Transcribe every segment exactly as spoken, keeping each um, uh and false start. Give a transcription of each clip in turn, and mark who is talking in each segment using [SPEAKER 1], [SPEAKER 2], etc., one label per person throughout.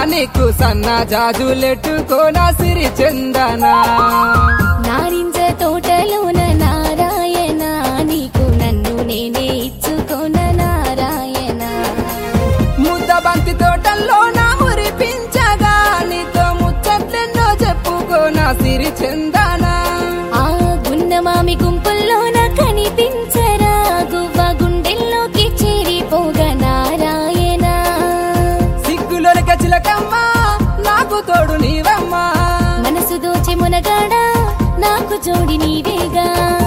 [SPEAKER 1] నీకు సన్న జాజులెట్టుకోనా సిరి చందనా
[SPEAKER 2] నారింజ తోటలోన నారాయణ నీకు నన్ను నేనే ఇచ్చుకోన నారాయణ
[SPEAKER 1] ముద్ద బంతి తోటల్లో నా మురిపించగా నీతో ముచ్చట్లెన్నో చెప్పుకోనా సిరి చందనా
[SPEAKER 2] ఆ గున్నమామి గుంపుల్లోన కనిపించరా గువ్వ గుండెల్లోకి చేరిపోగా నారాయణ
[SPEAKER 1] సిగ్గులొరక చిలకమ్మ నాకు తోడు నీవమ్మా
[SPEAKER 2] మనసు దోచి మునగాడా నాకు జోడి నీవేగా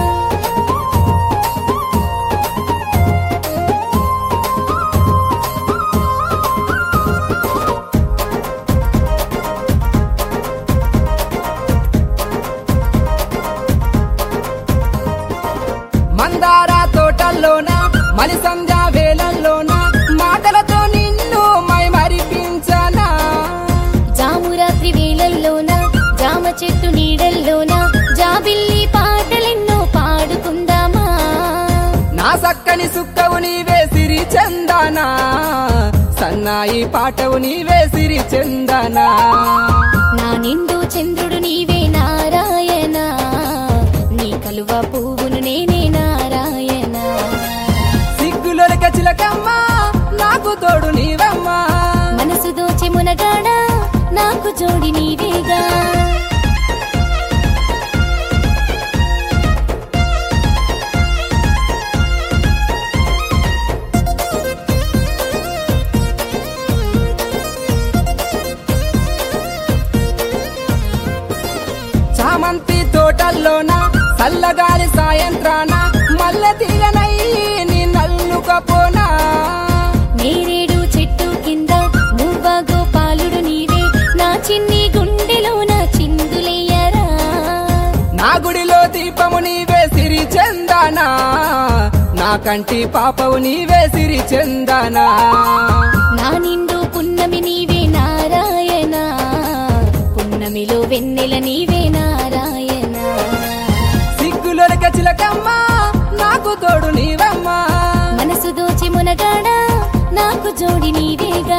[SPEAKER 1] మందార తోటల్లోన మలి సంధ్యా వేళల్లోన మాటలతో నిన్ను మై మరిపించనా
[SPEAKER 2] జామురాత్రి వేళల్లోన జామ చెట్టు నీడల్లోన జాబిల్లి పాటలెన్నో పాడుకుందామా
[SPEAKER 1] నా సక్కని సుక్కవు నీవే సిరి చందనా సన్నాయి పాటవు నీవే సిరి చందనా
[SPEAKER 2] నా నిండు చంద్రుడు నీవే నారాయణ నీ కలువ పువ్వును నేనే నారాయణ
[SPEAKER 1] సిగ్గులొరక చిలకమ్మ నాకు తోడు నీవమ్మా
[SPEAKER 2] మనసు దోచి మునగాడా నాకు జోడి నీవేగా
[SPEAKER 1] చామంతి తోటల్లోన చల్లగాలి సాయంత్రాన మల్లె తీగనయ్యి నీ నల్లుకపోనా
[SPEAKER 2] నేరేడు చెట్టు కింద నువ్వ గోపాలుడు నీవే నా చిన్ని గుండెలోన చిందులేయరా
[SPEAKER 1] నా గుడిలో దీపము నీవే సిరి చందనా నా కంటి పాపవు నీవే సిరి చందనా
[SPEAKER 2] నా నిండు పున్నమి నీవే నారాయణ పున్నమిలో వెన్నెల నీవే నారాయణ
[SPEAKER 1] సిగ్గులొరక చిలకమ్మ నాకు తోడు నీవమ్మా
[SPEAKER 2] మనసు దోచి మునగాడా నాకు జోడి నీవేగా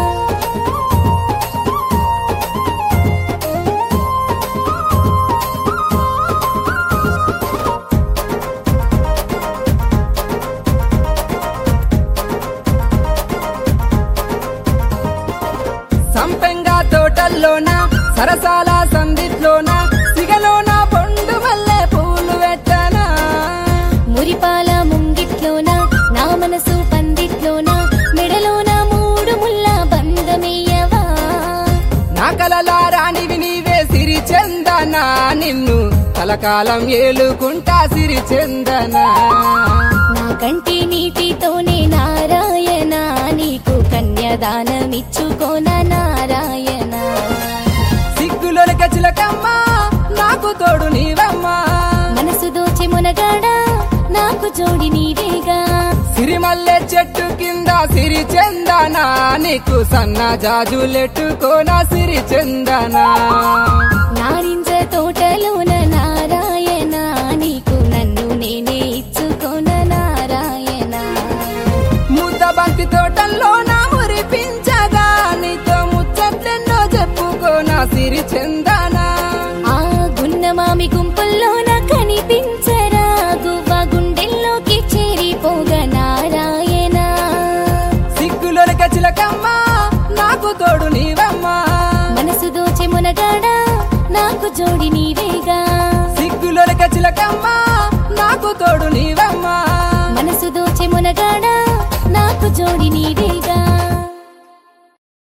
[SPEAKER 1] సంపెంగా తోటల్లోన సరసాల సందిట్లోన సిగలోన పొండు మల్లె పూలు పెట్టనా
[SPEAKER 2] మురిపాల ముంగిట్లోన నా మనసు పందిట్లోన మెడలోన మూడు ముల్ల బంధమేయవా
[SPEAKER 1] నా కలలా రాణివి నీవే సిరి చందనా నిన్ను కలకాలం ఏలుకుంటా సిరి చందనా
[SPEAKER 2] నా కంటి నీటితోనే నారాయణ నీకు కన్యాదానమిచ్చుకోన నారాయణ
[SPEAKER 1] సిగ్గులొరక చిలకమ్మ నాకు తోడు నీవమ్మా
[SPEAKER 2] మనసు దోచి మునగాడా నాకు జోడి నీవేగా
[SPEAKER 1] సిరిమల్లె చెట్టు కింద సిరి చందనా నీకు సన్న జాజులెట్టుకోనా సిరి చందనా
[SPEAKER 2] నారింజ తోటలోన నారాయణ నీకు నన్ను నేనే ఇచ్చుకోన నారాయణ
[SPEAKER 1] ముద్ద బంతి తోటల్లో నా మురిపించగా నీతో ముచ్చట్లెన్నో చెప్పుకోనా సిరి చందనా
[SPEAKER 2] ఆ గున్నమామి గుంపుల్లోన కనిపించరా గువ్వ గుండెల్లోకి చేరిపోగా నారాయణ
[SPEAKER 1] సిగ్గులొరక చిలకమ్మ నాకు తోడు నీవమ్మా
[SPEAKER 2] మనసు దోచి మునగాడా నాకు జోడి నీ